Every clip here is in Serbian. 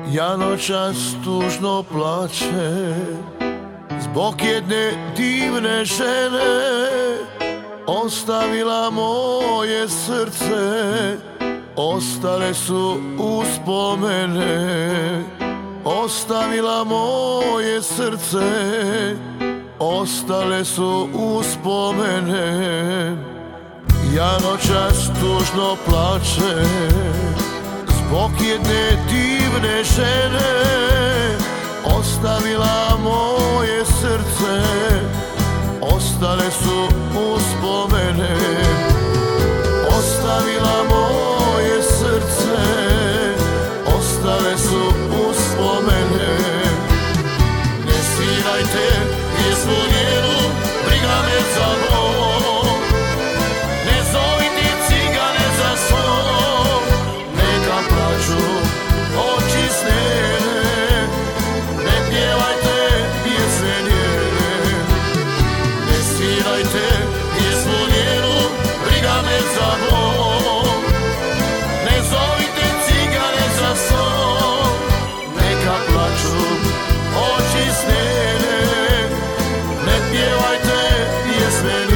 Ja noćas tužno plačem zbog jedne divne žene, ostavila moje srce, ostale su uspomene. Ostavila moje srce, ostale su uspomene. Ja noćas tužno plačem zbog jedne divne žene, ostavila moje srce, ostale su uspomene. Ostavila moje srce, ostale su uspomene. Ne svirajte pjesmu njenu, briga me za Bog. Ne zovite cigane za svog, neka plaču oči snene. Ne pjevajte pjesme njene, ne svirajte pjesmu njenu, briga me za Bog. Ne zovite cigane za svog, neka plaču oči snene. Ne pjevajte pjesme njene.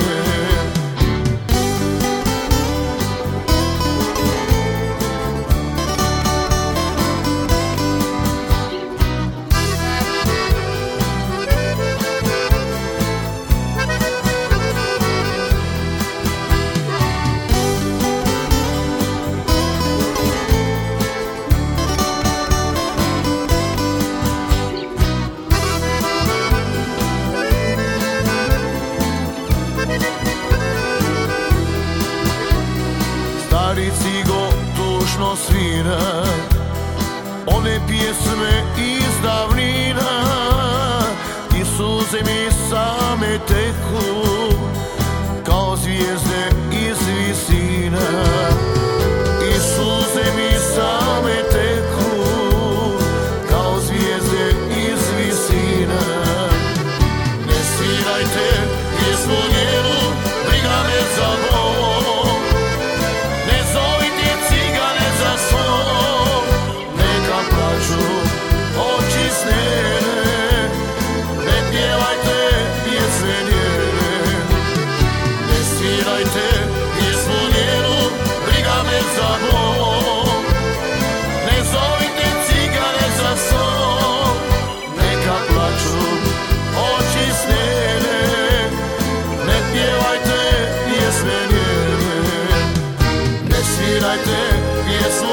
Stari cigo tužno svira one pjesme iz davnina, i suze mi same teku kao zvijezde iz visina. I suze mi same teku kao zvijezde iz visina. Ne svirajte pjesmu njenu, briga me za Bog. Ne zovite cigane za svog, neka plaču oči snene. Ne pjevajte pjesme njene, ne svirajte pjesmu njenu, briga me za Bog. Ne zovite cigane za svog, neka plaču oči snene. Ne pjevajte pjesme njene, ne svirajte pjesmu